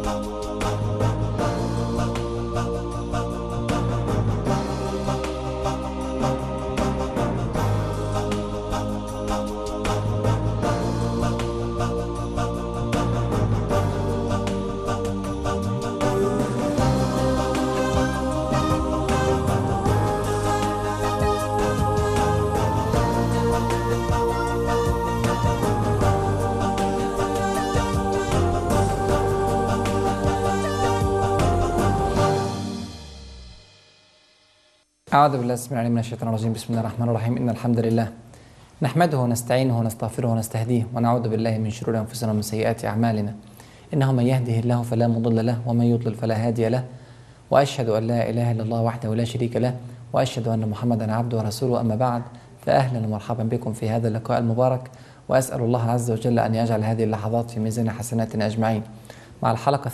أعوذ بالله السميع العليم من الشيطان الرجيم. بسم الله الرحمن الرحيم. إن الحمد لله نحمده ونستعينه ونستغفره ونستهديه ونعوذ بالله من شرور أنفسنا ومن سيئات أعمالنا. إنه من يهده الله فلا مضل له ومن يضلل فلا هادي له، وأشهد أن لا إله إلا الله وحده لا شريك له، وأشهد أن محمدا عبده ورسوله. أما بعد، فأهلا ومرحبا بكم في هذا اللقاء المبارك، وأسأل الله عز وجل أن يجعل هذه اللحظات في ميزان حسناتنا أجمعين، مع الحلقة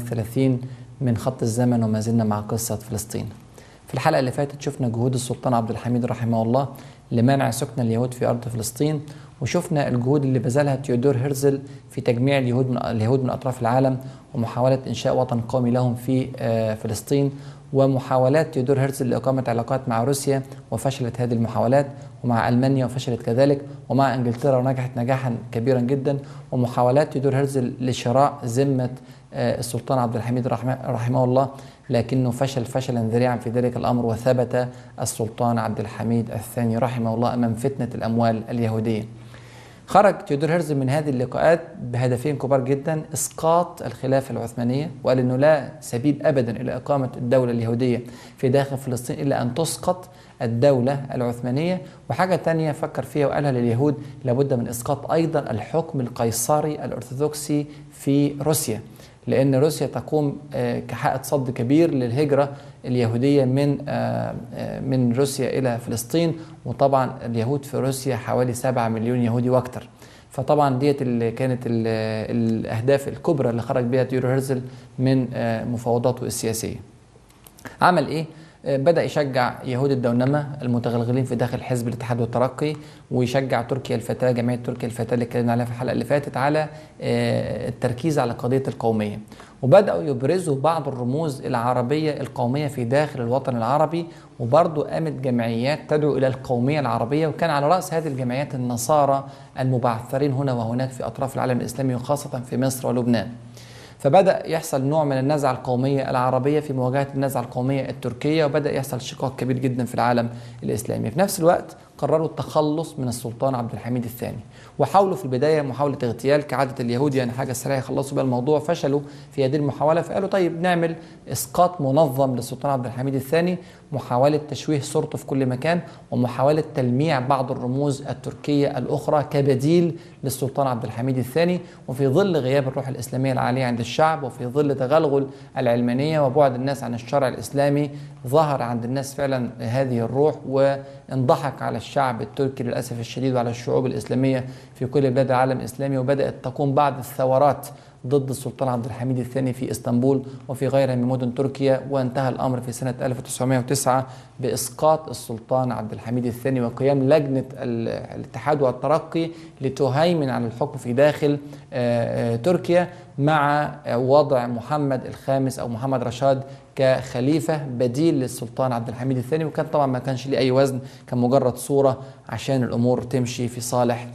32 من خط الزمن، وما زلنا مع قصة فلسطين. في الحلقة اللي فاتت شفنا جهود السلطان عبد الحميد رحمه الله لمنع سكن اليهود في أرض فلسطين، وشفنا الجهود اللي بذلها تيودور هرزل في تجميع اليهود من أطراف العالم ومحاولة إنشاء وطن قومي لهم في فلسطين، ومحاولات تيودور هرزل لإقامة علاقات مع روسيا وفشلت هذه المحاولات، ومع ألمانيا وفشلت كذلك، ومع إنجلترا ونجحت نجاحا كبيرا جدا، ومحاولات تيودور هرزل لشراء ذمة السلطان عبد الحميد رحمه الله، لكنه فشل فشلا ذريعا في ذلك الأمر، وثبت السلطان عبد الحميد الثاني رحمه الله أمام فتنة الأموال اليهودية. خرج تيودور هرزل من هذه اللقاءات بهدفين كبار جدا: إسقاط الخلافة العثمانية، وقال أنه لا سبيل أبدا إلى إقامة الدولة اليهودية في داخل فلسطين إلا أن تسقط الدولة العثمانية. وحاجة تانية فكر فيها وقالها لليهود: لابد من إسقاط أيضا الحكم القيصري الأرثوذكسي في روسيا، لأن روسيا تقوم كحائط صد كبير للهجرة اليهودية من روسيا إلى فلسطين، وطبعا اليهود في روسيا حوالي 7 مليون يهودي وأكثر. فطبعا ديت اللي كانت الأهداف الكبرى اللي خرج بها تيودور هرزل من مفاوضاته السياسية. عمل إيه؟ بدأ يشجع يهود الدونمة المتغلغلين في داخل حزب الاتحاد والترقي، ويشجع تركيا الفتاة، جمعية تركيا الفتاة اللي اتكلمنا عليها في الحلقة اللي فاتت، على التركيز على قضية القومية. وبدأوا يبرزوا بعض الرموز العربية القومية في داخل الوطن العربي، وبرضه قامت جمعيات تدعو إلى القومية العربية، وكان على رأس هذه الجمعيات النصارى المبعثرين هنا وهناك في أطراف العالم الإسلامي، وخاصة في مصر ولبنان. فبدأ يحصل نوع من النزعة القومية العربية في مواجهة النزعة القومية التركية، وبدأ يحصل شقاق كبير جدا في العالم الإسلامي. في نفس الوقت قرروا التخلص من السلطان عبد الحميد الثاني، وحاولوا في البداية محاولة اغتيال كعادة اليهود، يعني حاجة سريعة يخلصوا بها الموضوع. فشلوا في هذه المحاولة، فقالوا طيب نعمل إسقاط منظم للسلطان عبد الحميد الثاني، محاولة تشويه صورته في كل مكان، ومحاولة تلميع بعض الرموز التركية الأخرى كبديل للسلطان عبد الحميد الثاني. وفي ظل غياب الروح الإسلامية العالية عند الشعب، وفي ظل تغلغل العلمانية وبعد الناس عن الشرع الإسلامي، ظهر عند الناس فعلا هذه الروح، وانضحك على الشعب التركي للأسف الشديد وعلى الشعوب الإسلامية في كل بلاد العالم الإسلامي. وبدأت تقوم بعض الثورات ضد السلطان عبد الحميد الثاني في اسطنبول وفي غيرها من مدن تركيا، وانتهى الأمر في سنة 1909 بإسقاط السلطان عبد الحميد الثاني وقيام لجنة الاتحاد والترقي لتهيمن على الحكم في داخل تركيا، مع وضع محمد الخامس أو محمد رشاد كخليفة بديل للسلطان عبد الحميد الثاني. وكان طبعا ما كانش ليه أي وزن، كان مجرد صورة عشان الأمور تمشي في صالح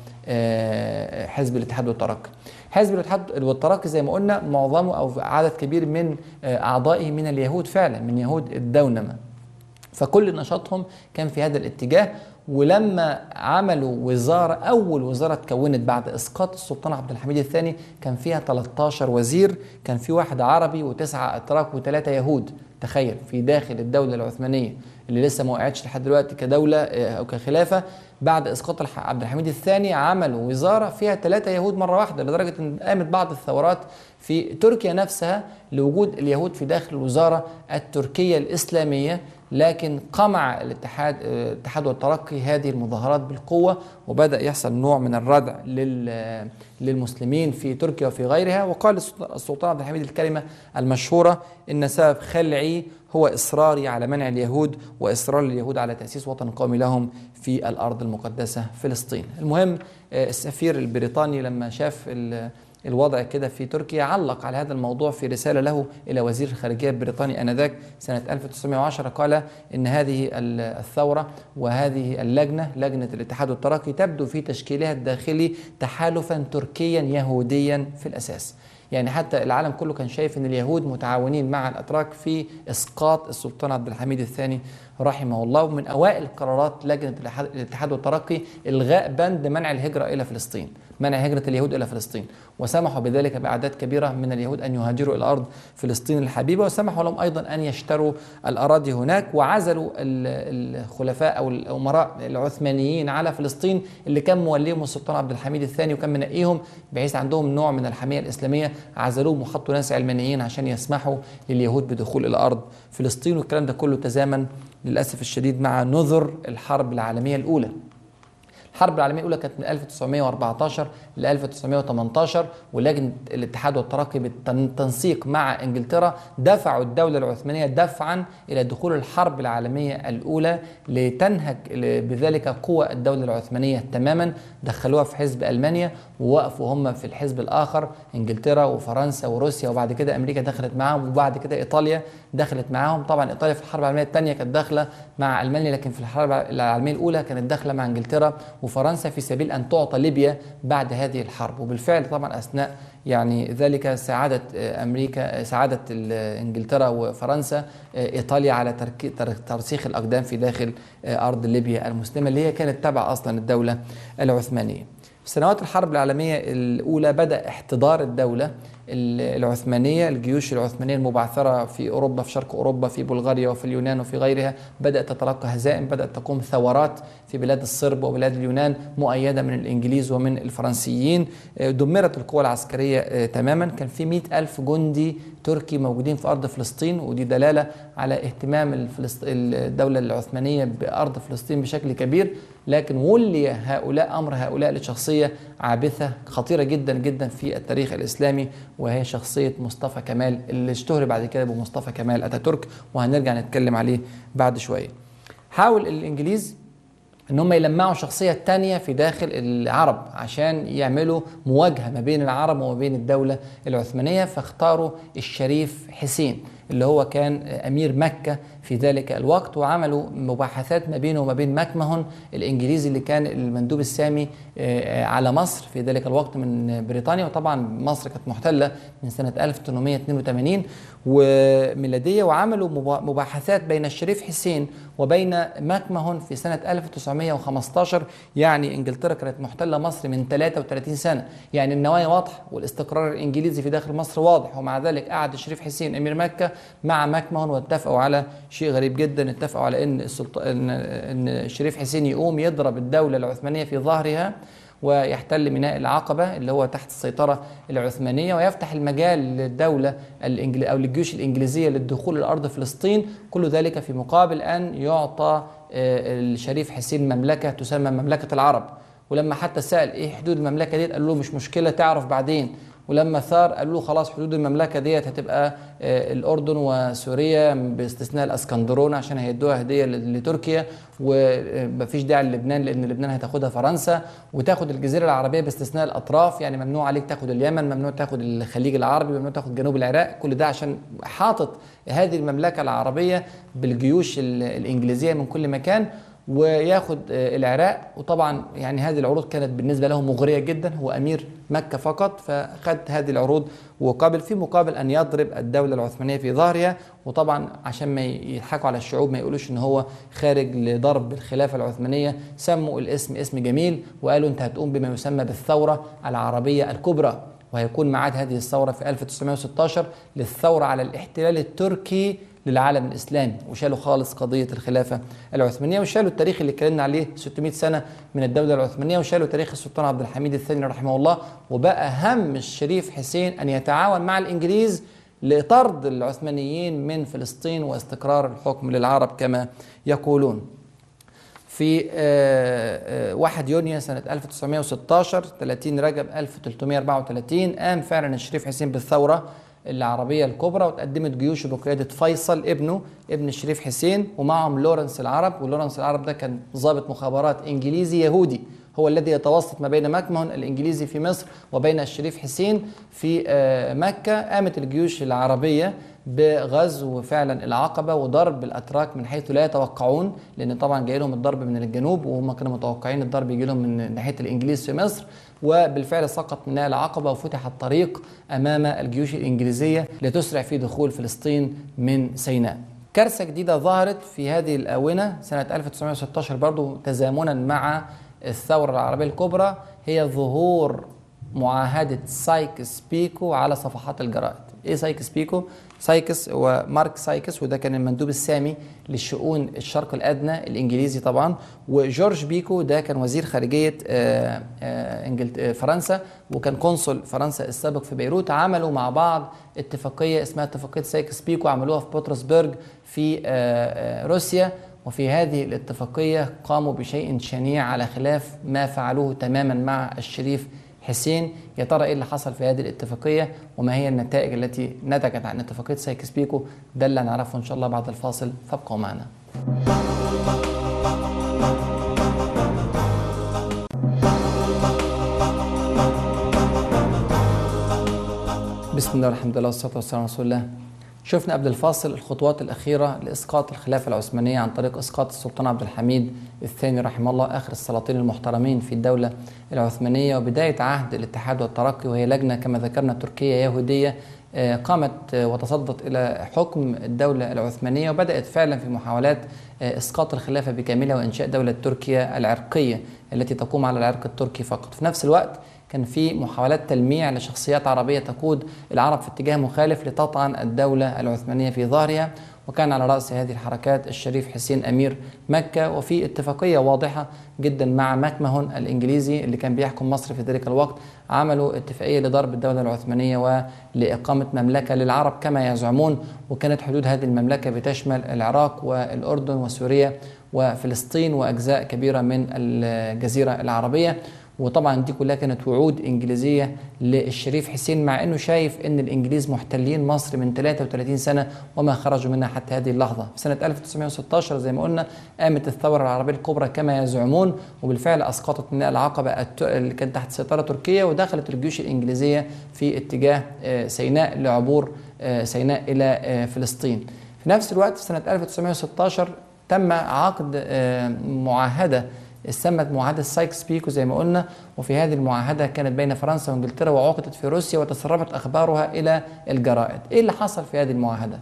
حزب الاتحاد والترقي. حزب الاتحاد والترقي زي ما قلنا معظمه أو عدد كبير من أعضائه من اليهود فعلا، من يهود الدونمة، فكل نشاطهم كان في هذا الاتجاه. ولما عملوا وزارة، أول وزارة تكونت بعد إسقاط السلطان عبد الحميد الثاني، كان فيها 13 وزير، كان في واحد عربي و9 أتراك و3 يهود. تخيل، في داخل الدولة العثمانية اللي لسه ما وقعتش لحد دلوقتي كدولة أو كخلافة، بعد إسقاط عبد الحميد الثاني عملوا وزارة فيها 3 يهود مرة واحدة، لدرجة أن قامت بعض الثورات في تركيا نفسها لوجود اليهود في داخل الوزارة التركية الإسلامية. لكن قمع الاتحاد والترقي هذه المظاهرات بالقوة، وبدأ يحصل نوع من الردع للمسلمين في تركيا وفي غيرها. وقال السلطان عبد الحميد الكلمة المشهورة: إن سبب خلعي هو إصراري على منع اليهود، وإصرار اليهود على تأسيس وطن قومي لهم في الأرض المقدسة فلسطين. المهم السفير البريطاني لما شاف الوضع كده في تركيا، علق على هذا الموضوع في رسالة له إلى وزير الخارجية البريطاني آنذاك سنة 1910. قال إن هذه الثورة وهذه اللجنة، لجنة الاتحاد والترقي، تبدو في تشكيلها الداخلي تحالفا تركيا يهوديا في الأساس. يعني حتى العالم كله كان شايف ان اليهود متعاونين مع الاتراك في اسقاط السلطان عبد الحميد الثاني رحمه الله. ومن اوائل قرارات لجنه الاتحاد والترقي الغاء بند منع الهجره الى فلسطين، منع هجره اليهود الى فلسطين، وسمحوا بذلك باعداد كبيره من اليهود ان يهاجروا الى ارض فلسطين الحبيبه، وسمحوا لهم ايضا ان يشتروا الاراضي هناك، وعزلوا الخلفاء او الامراء العثمانيين على فلسطين اللي كان موليهم السلطان عبد الحميد الثاني وكان منقيهم بحيث عندهم نوع من الحميه الاسلاميه، عزلوهم وحطوا ناس علمانيين عشان يسمحوا لليهود بدخول الى ارض فلسطين. والكلام ده كله تزامن للاسف الشديد مع نذر الحرب العالميه الاولى. الحرب العالميه الاولى كانت من 1914 ل 1918، ولجنه الاتحاد والترقي بالتنسيق مع انجلترا دفعوا الدوله العثمانيه دفعا الى دخول الحرب العالميه الاولى لتنهك بذلك قوى الدوله العثمانيه تماما. دخلوها في حزب المانيا ووقفوا هم في الحزب الاخر، انجلترا وفرنسا وروسيا، وبعد كده امريكا دخلت معاهم، وبعد كده ايطاليا دخلت معاهم. طبعا ايطاليا في الحرب العالميه الثانيه كانت داخله مع المانيا، لكن في الحرب العالميه الاولى كانت داخله مع انجلترا وفرنسا في سبيل ان تعطى ليبيا بعد هذه الحرب. وبالفعل طبعا اثناء يعني ذلك ساعدت امريكا، ساعدت انجلترا وفرنسا ايطاليا على ترسيخ الاقدام في داخل ارض ليبيا المسلمه اللي هي كانت تبع اصلا الدوله العثمانيه. في سنوات الحرب العالمية الأولى بدأ احتضار الدولة العثمانية، الجيوش العثمانية المبعثرة في أوروبا، في شرق أوروبا، في بلغاريا وفي اليونان وفي غيرها، بدأت تتلقى هزائم، بدأت تقوم ثورات في بلاد الصرب وبلاد اليونان مؤيدة من الإنجليز ومن الفرنسيين. دمرت القوى العسكرية تماما. كان في 100,000 جندي تركي موجودين في أرض فلسطين، ودي دلالة على اهتمام الدولة العثمانية بأرض فلسطين بشكل كبير. لكن ولي أمر هؤلاء لشخصية عابثة خطيرة جدا جدا في التاريخ الإسلامي، وهي شخصية مصطفى كمال اللي اشتهر بعد كده بمصطفى كمال أتاتورك، وهنرجع نتكلم عليه بعد شوية. حاول الإنجليز ان هم يلمعوا شخصية تانية في داخل العرب عشان يعملوا مواجهة ما بين العرب وما بين الدولة العثمانية، فاختاروا الشريف حسين اللي هو كان أمير مكة في ذلك الوقت، وعملوا مباحثات ما بينه وما بين ماكمهون الإنجليزي اللي كان المندوب السامي على مصر في ذلك الوقت من بريطانيا. وطبعا مصر كانت محتلة من سنة 1882 وميلادية، وعملوا مباحثات بين الشريف حسين وبين ماكمهون في سنة 1915. يعني إنجلترا كانت محتلة مصر من 33 سنة، يعني النوايا واضحة والاستقرار الإنجليزي في داخل مصر واضح، ومع ذلك قعد الشريف حسين أمير مكة مع ماكمهون واتفقوا على شيء غريب جدا، اتفقوا على ان الشريف حسين يقوم يضرب الدولة العثمانية في ظهرها ويحتل ميناء العقبة اللي هو تحت السيطرة العثمانية، ويفتح المجال للدولة أو للجيوش الإنجليزية للدخول لأرض فلسطين. كل ذلك في مقابل أن يعطى الشريف حسين مملكة تسمى مملكة العرب. ولما حتى سأل إيه حدود المملكة دي قال له مش مشكلة تعرف بعدين. ولما ثار قالوا له خلاص حدود المملكة ديت هتبقى الأردن وسوريا باستثناء الأسكندرون عشان هيدوها هدية لتركيا، ومفيش داعي للبنان لأن لبنان هتاخدها فرنسا، وتاخد الجزيرة العربية باستثناء الأطراف، يعني ممنوع عليك تاخد اليمن، ممنوع تاخد الخليج العربي، ممنوع تاخد جنوب العراق. كل ده عشان حاطط هذه المملكة العربية بالجيوش الإنجليزية من كل مكان وياخد العراق. وطبعا يعني هذه العروض كانت بالنسبة له مغرية جدا، هو أمير مكة فقط، فخد هذه العروض وقابل في مقابل أن يضرب الدولة العثمانية في ظهرها. وطبعا عشان ما يضحكوا على الشعوب ما يقولوش ان هو خارج لضرب الخلافة العثمانية، سموا الاسم اسم جميل وقالوا انت هتقوم بما يسمى بالثورة العربية الكبرى، وهيكون ميعاد هذه الثورة في 1916 للثورة على الاحتلال التركي للعالم الإسلامي. وشالوا خالص قضية الخلافة العثمانية، وشالوا التاريخ اللي اتكلمنا عليه 600 سنة من الدولة العثمانية، وشالوا تاريخ السلطان عبد الحميد الثاني رحمه الله. وبقى هم الشريف حسين أن يتعاون مع الإنجليز لطرد العثمانيين من فلسطين واستقرار الحكم للعرب كما يقولون. في 1 يونيو سنة 1916 30 رجب 1334 قام فعلا الشريف حسين بالثورة العربية الكبرى، وتقدمت جيوشه بقيادة فيصل ابن الشريف حسين، ومعهم لورنس العرب. ولورنس العرب ده كان ضابط مخابرات إنجليزي يهودي، هو الذي يتوسط ما بين مكمهون الإنجليزي في مصر وبين الشريف حسين في مكة. قامت الجيوش العربية بغزو فعلا العقبة وضرب الأتراك من حيث لا يتوقعون، لأن طبعا جاي لهم الضرب من الجنوب وهم كانوا متوقعين الضرب يجي لهم من ناحية الإنجليز في مصر، وبالفعل سقط منها العقبة وفتح الطريق أمام الجيوش الإنجليزية لتسرع في دخول فلسطين من سيناء. كارثة جديدة ظهرت في هذه الآونة سنة 1916 برضو تزامنا مع الثورة العربية الكبرى، هي ظهور معاهدة سايكس بيكو على صفحات الجرائد. ايه سايكس بيكو؟ سايكس هو مارك سايكس، وده كان المندوب السامي للشؤون الشرق الأدنى الإنجليزي طبعا، وجورج بيكو ده كان وزير خارجية فرنسا وكان قنصل فرنسا السابق في بيروت. عملوا مع بعض اتفاقية اسمها اتفاقية سايكس بيكو، عملوها في بطرسبرغ في روسيا، وفي هذه الاتفاقية قاموا بشيء شنيع على خلاف ما فعلوه تماما مع الشريف حسين. يا ترى ايه اللي حصل في هذه الاتفاقية وما هي النتائج التي نتجت عن اتفاقية سايكس بيكو؟ ده اللي هنعرفه ان شاء الله بعد الفاصل، فابقوا معنا. بسم الله والحمد لله والصلاة والسلام على رسول الله. شفنا قبل الفاصل الخطوات الأخيرة لإسقاط الخلافة العثمانية عن طريق إسقاط السلطان عبد الحميد الثاني رحمه الله، آخر السلاطين المحترمين في الدولة العثمانية، وبداية عهد الاتحاد والترقي، وهي لجنة كما ذكرنا تركية يهودية قامت وتصدت إلى حكم الدولة العثمانية، وبدأت فعلا في محاولات إسقاط الخلافة بكاملها وإنشاء دولة تركيا العرقية التي تقوم على العرق التركي فقط. في نفس الوقت كان في محاولات تلميع لشخصيات عربية تقود العرب في اتجاه مخالف لتطعن الدولة العثمانية في ظهرها، وكان على رأس هذه الحركات الشريف حسين أمير مكة. وفي اتفاقية واضحة جدا مع مكمهون الإنجليزي اللي كان بيحكم مصر في ذلك الوقت، عملوا اتفاقية لضرب الدولة العثمانية ولإقامة مملكة للعرب كما يزعمون، وكانت حدود هذه المملكة بتشمل العراق والأردن وسوريا وفلسطين وأجزاء كبيرة من الجزيرة العربية. وطبعا دي كلها كانت وعود إنجليزية للشريف حسين، مع أنه شايف أن الإنجليز محتلين مصر من 33 سنة وما خرجوا منها حتى هذه اللحظة. في سنة 1916 زي ما قلنا قامت الثورة العربية الكبرى كما يزعمون، وبالفعل أسقطت ميناء العقبة اللي كانت تحت سيطرة تركيا، ودخلت الجيوش الإنجليزية في اتجاه سيناء لعبور سيناء إلى فلسطين. في نفس الوقت في سنة 1916 تم عقد معاهدة سمت معاهدة سايكس بيكو زي ما قلنا، وفي هذه المعاهدة كانت بين فرنسا وانجلترا وعقدت في روسيا وتسربت أخبارها إلى الجرائد. إيه اللي حصل في هذه المعاهدة؟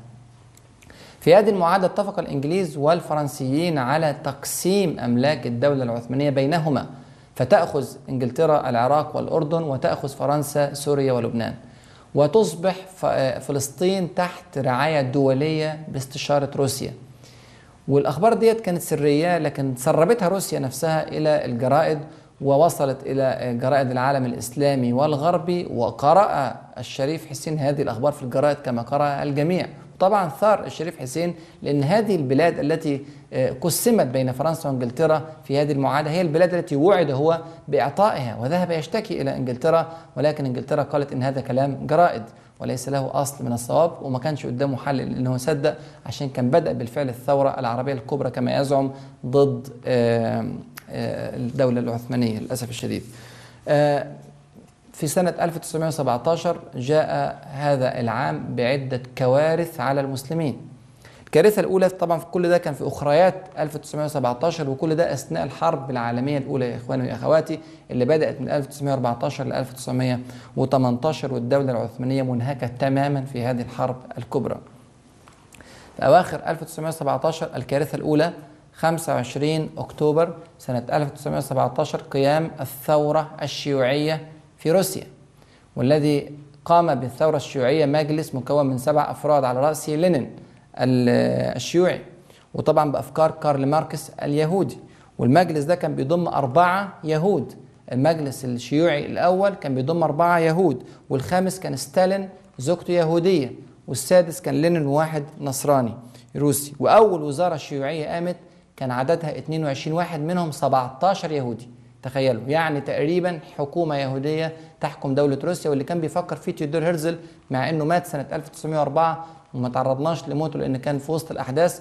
في هذه المعاهدة اتفق الإنجليز والفرنسيين على تقسيم أملاك الدولة العثمانية بينهما، فتأخذ انجلترا العراق والأردن وتأخذ فرنسا سوريا ولبنان، وتصبح فلسطين تحت رعاية دولية باستشارة روسيا. والأخبار ديت كانت سرية، لكن سربتها روسيا نفسها إلى الجرائد ووصلت إلى جرائد العالم الإسلامي والغربي، وقرأ الشريف حسين هذه الأخبار في الجرائد كما قرأ الجميع. طبعا ثار الشريف حسين لأن هذه البلاد التي قسمت بين فرنسا وانجلترا في هذه المعاهدة هي البلاد التي وعد هو بإعطائها، وذهب يشتكي إلى انجلترا، ولكن انجلترا قالت إن هذا كلام جرائد وليس له أصل من الصواب، وما كانش قدامه حل لأنه صدق، عشان كان بدأ بالفعل الثورة العربية الكبرى كما يزعم ضد الدولة العثمانية للأسف الشديد. في سنة 1917 جاء هذا العام بعدة كوارث على المسلمين. الكارثة الأولى طبعا في كل ده كان في أخريات 1917، وكل ده أثناء الحرب العالمية الأولى يا إخواني وأخواتي اللي بدأت من 1914 ل 1918، والدولة العثمانية منهكة تماما في هذه الحرب الكبرى. في أواخر 1917 الكارثة الأولى 25 أكتوبر سنة 1917 قيام الثورة الشيوعية في روسيا، والذي قام بالثورة الشيوعية مجلس مكون من 7 أفراد على رأسه لينين الشيوعي، وطبعا بأفكار كارل ماركس اليهودي. والمجلس ده كان بيضم 4 يهود. المجلس الشيوعي الأول كان بيضم 4 يهود، والخامس كان ستالين زوجته يهودية، والسادس كان لينين واحد نصراني روسي. وأول وزارة شيوعية قامت كان عددها 22 واحد، منهم 17 يهودي. تخيلوا، يعني تقريبا حكومة يهودية تحكم دولة روسيا، واللي كان بيفكر فيه تيودور هيرزل مع أنه مات سنة 1904 وما تعرضناش لموته لأن كان في وسط الأحداث.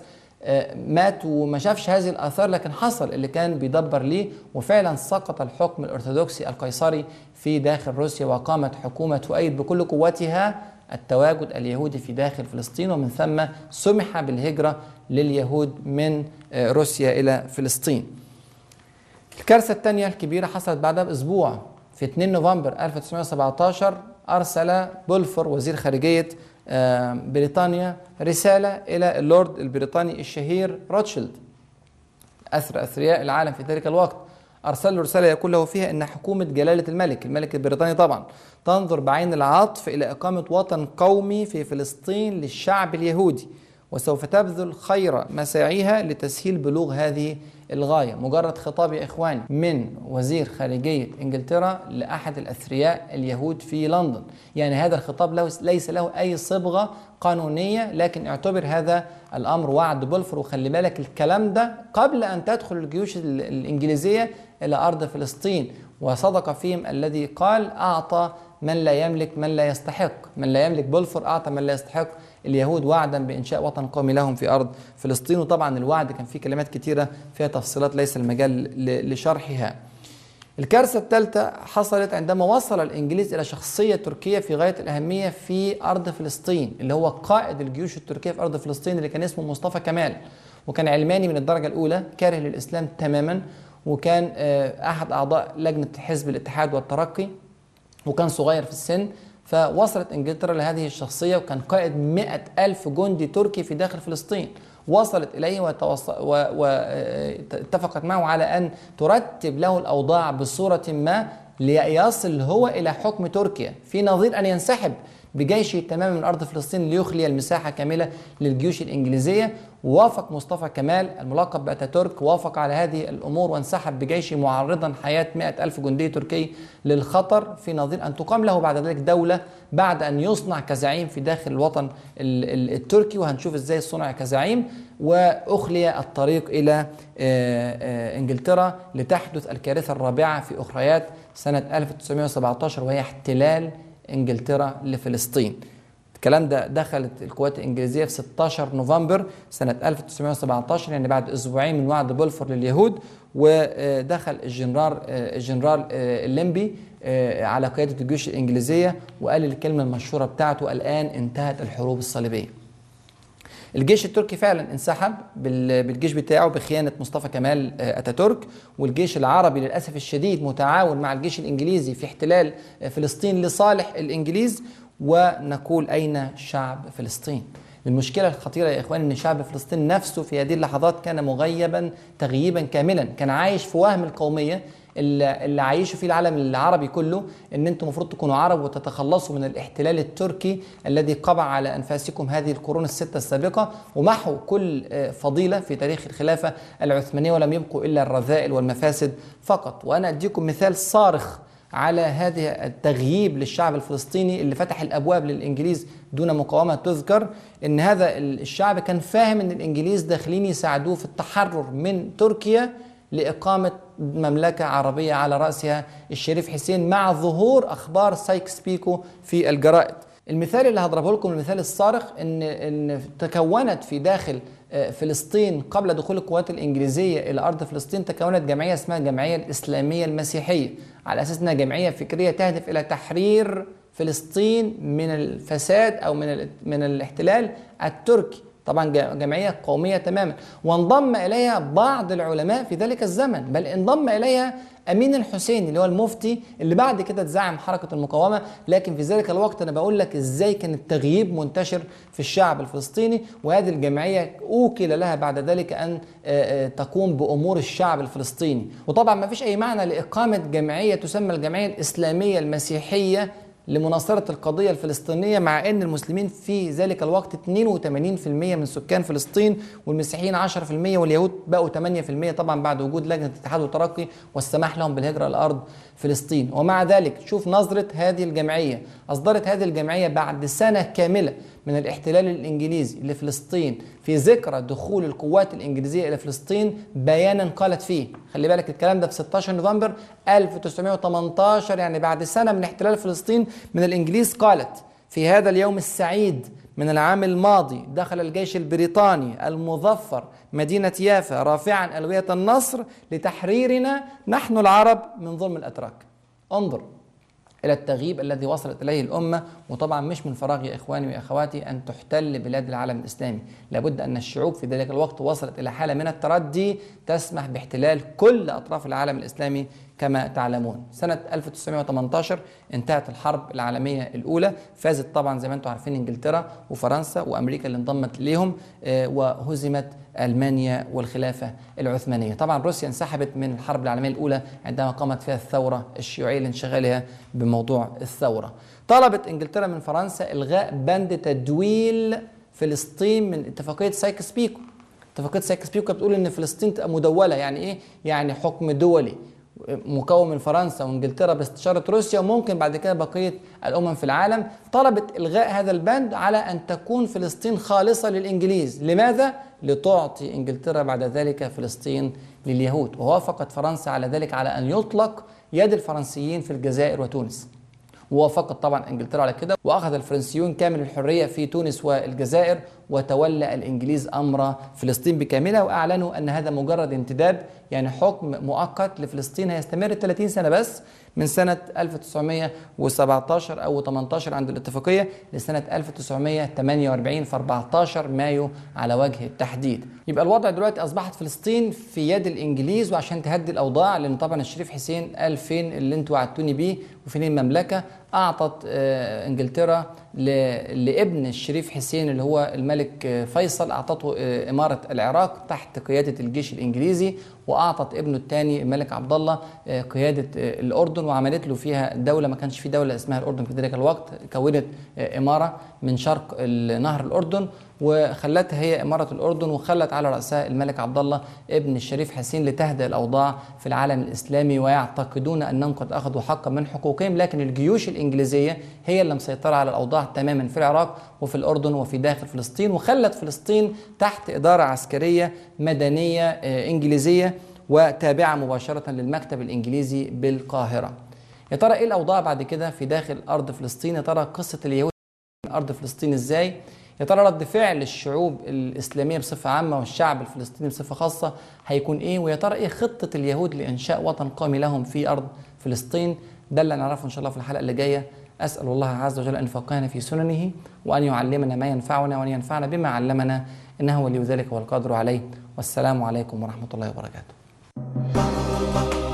مات وما شافش هذه الآثار، لكن حصل اللي كان بيدبر ليه، وفعلا سقط الحكم الأرثوذكسي القيصري في داخل روسيا، وقامت حكومة تؤيد بكل قوتها التواجد اليهودي في داخل فلسطين، ومن ثم سمح بالهجرة لليهود من روسيا إلى فلسطين. الكارثة الثانية الكبيرة حصلت بعدها بأسبوع، في 2 نوفمبر 1917 أرسل بولفور وزير خارجية بريطانيا رسالة إلى اللورد البريطاني الشهير روتشيلد، أثرياء العالم في ذلك الوقت. أرسل له رسالة يقول له فيها أن حكومة جلالة الملك البريطاني طبعا تنظر بعين العطف إلى إقامة وطن قومي في فلسطين للشعب اليهودي، وسوف تبذل خير مساعيها لتسهيل بلوغ هذه الغاية. مجرد خطاب يا إخواني من وزير خارجية إنجلترا لأحد الأثرياء اليهود في لندن، يعني هذا الخطاب ليس له أي صبغة قانونية، لكن اعتبر هذا الأمر وعد بولفور. وخلي بالك الكلام ده قبل أن تدخل الجيوش الإنجليزية إلى أرض فلسطين، وصدق فيهم الذي قال أعطى من لا يملك من لا يستحق. من لا يملك بولفور أعطى من لا يستحق اليهود وعدا بإنشاء وطن قومي لهم في أرض فلسطين. وطبعا الوعد كان فيه كلمات كتيرة فيها تفصيلات ليس المجال لشرحها. الكارثة الثالثة حصلت عندما وصل الإنجليز إلى شخصية تركية في غاية الأهمية في أرض فلسطين، اللي هو قائد الجيوش التركية في أرض فلسطين اللي كان اسمه مصطفى كمال، وكان علماني من الدرجة الأولى، كاره للإسلام تماما، وكان أحد أعضاء لجنة حزب الاتحاد والترقي، وكان صغير في السن. فوصلت إنجلترا لهذه الشخصية، وكان قائد 100,000 جندي تركي في داخل فلسطين. وصلت إليه واتفقت معه على أن ترتب له الأوضاع بصورة ما ليصل هو إلى حكم تركيا، في نظير أن ينسحب بجيشه تماما من أرض فلسطين ليخلي المساحة كاملة للجيوش الإنجليزية. ووافق مصطفى كمال الملقب بأتاتورك، وافق على هذه الأمور وانسحب بجيشه معرضا حياة 100,000 جندي تركي للخطر، في نظير أن تقام له بعد ذلك دولة بعد أن يصنع كزعيم في داخل الوطن التركي. وهنشوف إزاي صنع كزعيم. وأخلي الطريق إلى إنجلترا لتحدث الكارثة الرابعة في أخريات سنة 1917، وهي احتلال إنجلترا لفلسطين. الكلام ده دخلت القوات الإنجليزية في 16 نوفمبر سنة 1917، يعني بعد أسبوعين من وعد بولفور لليهود. ودخل الجنرال الليمبي على قيادة الجيوش الإنجليزية، وقال الكلمة المشهورة بتاعته: الآن انتهت الحروب الصليبية. الجيش التركي فعلا انسحب بالجيش بتاعه بخيانة مصطفى كمال أتاتورك، والجيش العربي للأسف الشديد متعاون مع الجيش الإنجليزي في احتلال فلسطين لصالح الإنجليز. ونقول أين شعب فلسطين؟ المشكلة الخطيرة يا إخواني أن شعب فلسطين نفسه في هذه اللحظات كان مغيبا تغييبا كاملا، كان عايش في وهم القومية اللي عايشوا فيه العالم العربي كله، ان انتم المفروض تكونوا عرب وتتخلصوا من الاحتلال التركي الذي قبع على انفاسكم هذه القرون الستة السابقة، ومحوا كل فضيلة في تاريخ الخلافة العثمانية، ولم يبقوا الا الرذائل والمفاسد فقط. وانا اديكم مثال صارخ على هذا التغييب للشعب الفلسطيني اللي فتح الابواب للانجليز دون مقاومة تذكر. ان هذا الشعب كان فاهم ان الانجليز داخلين يساعدوه في التحرر من تركيا لإقامة مملكة عربية على رأسها الشريف حسين، مع ظهور أخبار سايكس بيكو في الجرائد. المثال اللي هضربه لكم المثال الصارخ إن تكونت في داخل فلسطين قبل دخول القوات الإنجليزية إلى أرض فلسطين، تكونت جمعية اسمها الجمعية الإسلامية المسيحية، على أساس أنها جمعية فكرية تهدف إلى تحرير فلسطين من الفساد أو من الاحتلال التركي. طبعا جمعية قومية تماما. وانضم إليها بعض العلماء في ذلك الزمن، بل انضم إليها أمين الحسيني اللي هو المفتي اللي بعد كده تزعم حركة المقاومة. لكن في ذلك الوقت أنا بقول لك إزاي كان التغييب منتشر في الشعب الفلسطيني، وهذه الجمعية أوكل لها بعد ذلك أن تقوم بأمور الشعب الفلسطيني. وطبعا ما فيش أي معنى لإقامة جمعية تسمى الجمعية الإسلامية المسيحية لمناصرة القضية الفلسطينية، مع أن المسلمين في ذلك الوقت 82% من سكان فلسطين، والمسيحيين 10%، واليهود بقوا 8% طبعا بعد وجود لجنة الاتحاد والترقي والسماح لهم بالهجرة لأرض فلسطين. ومع ذلك شوف نظرة هذه الجمعية، أصدرت هذه الجمعية بعد سنة كاملة من الاحتلال الإنجليزي لفلسطين في ذكرى دخول القوات الإنجليزية إلى فلسطين بيانا قالت فيه، خلي بالك الكلام ده في 16 نوفمبر 1918، يعني بعد سنة من احتلال فلسطين من الإنجليز، قالت: في هذا اليوم السعيد من العام الماضي دخل الجيش البريطاني المظفر مدينة يافا رافعا ألوية النصر لتحريرنا نحن العرب من ظلم الأتراك. انظر إلى التغييب الذي وصلت إليه الأمة، وطبعا مش من فراغ يا إخواني وأخواتي أن تحتل بلاد العالم الإسلامي. لابد أن الشعوب في ذلك الوقت وصلت إلى حالة من التردي تسمح باحتلال كل أطراف العالم الإسلامي كما تعلمون. سنة 1918 انتهت الحرب العالمية الأولى، فازت طبعا زي ما انتم عارفين إنجلترا وفرنسا وأمريكا اللي انضمت ليهم، وهزمت ألمانيا والخلافة العثمانية. طبعا روسيا انسحبت من الحرب العالمية الأولى عندما قامت فيها الثورة الشيوعية لانشغالها بموضوع الثورة. طلبت إنجلترا من فرنسا إلغاء بند تدويل فلسطين من اتفاقية سايكس بيكو. اتفاقية سايكس بيكو بتقول إن فلسطين تبقى مدولة، يعني إيه؟ يعني حكم دولي مكون من فرنسا وانجلترا باستشارة روسيا وممكن بعد كده بقية الأمم في العالم. طلبت إلغاء هذا البند على أن تكون فلسطين خالصة للإنجليز. لماذا؟ لتعطي إنجلترا بعد ذلك فلسطين لليهود. ووافقت فرنسا على ذلك على أن يطلق يد الفرنسيين في الجزائر وتونس. ووافقت طبعا انجلترا على كده، واخذ الفرنسيون كامل الحريه في تونس والجزائر، وتولى الانجليز امر فلسطين بكاملها، واعلنوا ان هذا مجرد انتداب، يعني حكم مؤقت لفلسطين هيستمر 30 سنه بس، من سنه 1917 او 18 عند الاتفاقيه لسنه 1948 في 14 مايو على وجه التحديد. يبقى الوضع دلوقتي اصبحت فلسطين في يد الانجليز، وعشان تهدي الاوضاع، لان طبعا الشريف حسين قال فين اللي انتوا وعدتوني بيه وفين المملكه، اعطت انجلترا لابن الشريف حسين اللي هو الملك فيصل، اعطته اماره العراق تحت قياده الجيش الانجليزي، واعطت ابنه الثاني الملك عبد الله قياده الاردن، وعملت له فيها دوله. ما كانش في دوله اسمها الاردن في ذلك الوقت، كونت اماره من شرق نهر الاردن وخلتها هي اماره الاردن، وخلت على راسها الملك عبد الله ابن الشريف حسين لتهدئ الاوضاع في العالم الاسلامي، ويعتقدون انهم قد اخذوا حقا من حقوقهم، لكن الجيوش الانجليزيه هي اللي مسيطره على الاوضاع تماما في العراق وفي الاردن وفي داخل فلسطين، وخلت فلسطين تحت اداره عسكريه مدنيه انجليزيه وتابعه مباشره للمكتب الانجليزي بالقاهره. يا ترى ايه الاوضاع بعد كده في داخل ارض فلسطين؟ يا ترى قصه اليهود من ارض فلسطين ازاي؟ يا ترى رد فعل الشعوب الاسلاميه بصفه عامه والشعب الفلسطيني بصفه خاصه هيكون ايه؟ ويا ترى ايه خطه اليهود لانشاء وطن قومي لهم في ارض فلسطين؟ ده اللي نعرفه ان شاء الله في الحلقه اللي جايه. أسأل الله عز وجل أن يفقهنا في سننه، وأن يعلمنا ما ينفعنا، وأن ينفعنا بما علمنا، إنه ولي ذلك والقادر عليه. والسلام عليكم ورحمة الله وبركاته.